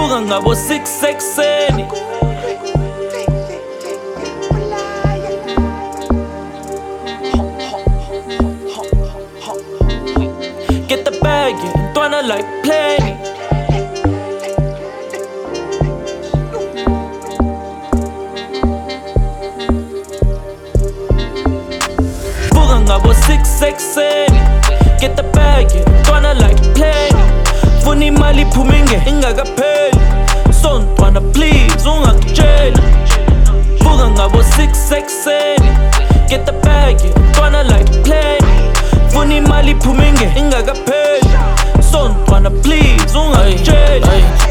Vuka ngabo 6 ekuseni. Get the bag, yeah, ntwana like plenty. Vuka ngabo 6 ekuseni. Get the bag, yeah, ntwana like plenty. Funa imali iphume ingakapheli. So ntwana please ungakutsheli. Vuka ngabo 6 ekuseni. Get the bag, yeah, ntwana like plenty. Funa imali iphume ingakapheli. So ntwana please ungakutsheli.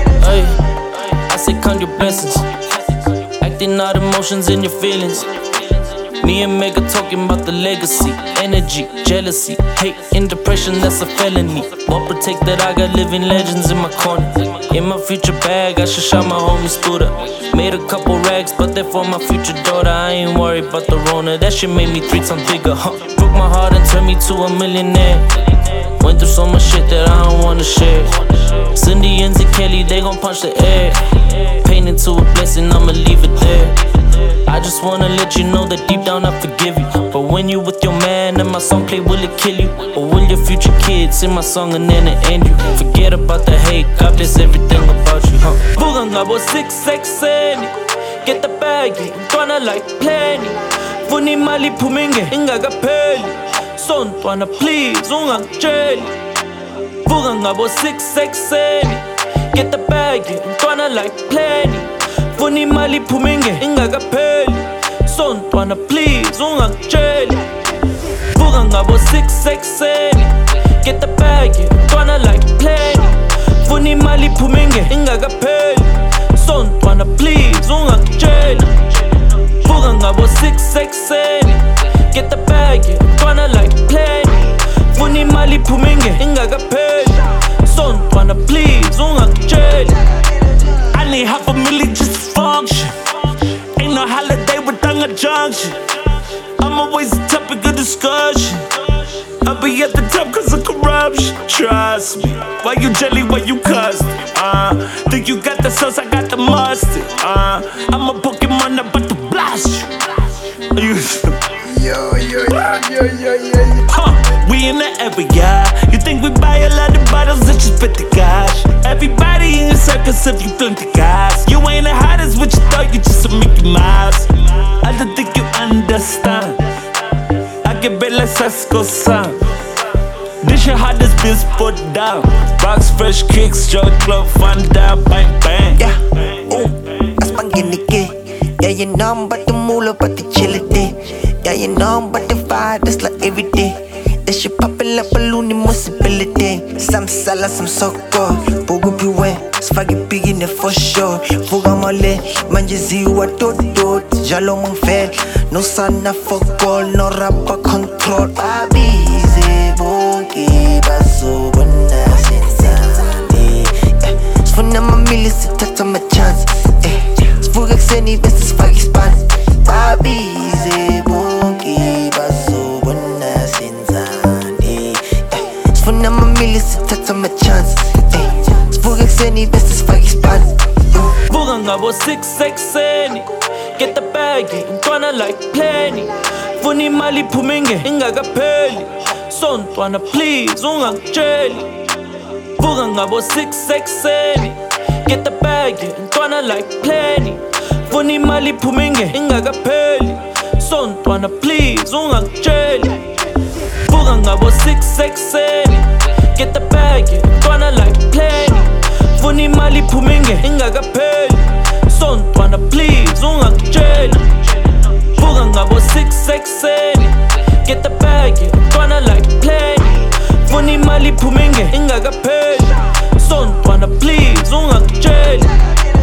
I say count your blessings. Acting out emotions and your feelings. Me and Mega talking about the legacy. Energy, jealousy, hate, and depression, that's a felony. Well protected, I got living legends in my corner. In my future bag, I should shout my homie Scooter. Made a couple rags, but they're for my future daughter. I ain't worried about the Rona, that shit made me 3 times bigger. Broke my heart and turned me to a millionaire. Went through so much shit that I don't wanna share. Cindy and Z Kelly, they gon' punch the air. Pain into a blessing, I'ma leave it there. I just wanna let you know that deep down I forgive you. But when you with your man and my song play, will it kill you? Or will your future kids sing my song and then it end you? Forget about the hate, God bless everything about you, Vuka ngabo 6 ekuseni. Get the bag, ntwana like plenty. Funa imali iphume ingakapheli. So ntwana please ungakutsheli. Vuka ngabo 6 ekuseni. Get the bag, ntwana like plenty. Funa imali iphume ingakapheli. So ntwana please ungakutsheli. Vuka ngabo 6 ekuseni. Get the bag, ntwana like plenty. Funa imali iphume ingakapheli. So ntwana please ungakutsheli. Vuka ngabo 6 ekuseni. Get the bag, ntwana like plenty. Funa imali iphume ingakapheli. So ntwana please ungakutsheli. I need $500,000 just to function. Ain't no holiday without a junction. I'm always a topic of discussion. I'll be at the top cause of corruption. Trust me. Why you jelly, why you custard? Think you got the sauce, I got the mustard. I'm a Pokemon about to blast you. We in the area. You think we buy a lot of bottles and just spit the cash? Everybody in your circus if you flint the gas. You ain't the hottest what you thought, you just a Mickey Mouse. I don't think you understand. I get bet like Sasko son. This your hottest bitch put down. Box fresh kicks, Joe Club, fun down, bang bang. Yeah, that's panginiki. Yeah, you know I'm about to move up, about to chill it day. Yeah, you know I'm about to fire, that's like every day. That shit poppin' like balloon impossibility. Some salad, some soccer. Pogo piwe, spaghetti big in the for sure. Fuga mole, manjezi wa todo. Jalo mong fed, no sana for call, no rapper control. Abize bonke baso bonna sensani. Sfuna mamili sitata my chance. Sfuga kseni best spaghetti span. Abize bonke baso bonna sensani. Sfuna mamili sitata my chance. Sfuga kseni best spaghetti span. Vuka ngabo 6 ekuseni. Get the bag, ntwana like plenty. Funa imali iphume ingakapheli. So ntwana please ungakutsheli. Vuka ngabo 6 ekuseni. Get the bag, ntwana like plenty. Funa imali iphume ingakapheli. So ntwana please ungakutsheli. Vuka ngabo 6 ekuseni. Get the bag, ntwana like plenty. Funa imali iphume ingakapheli. So ntwana please ungakutsheli. Vuka ngabo 6 ekuseni. Get the bag, ntwana like plenty. Funa imali iphume ingakapheli. So ntwana please ungakutsheli.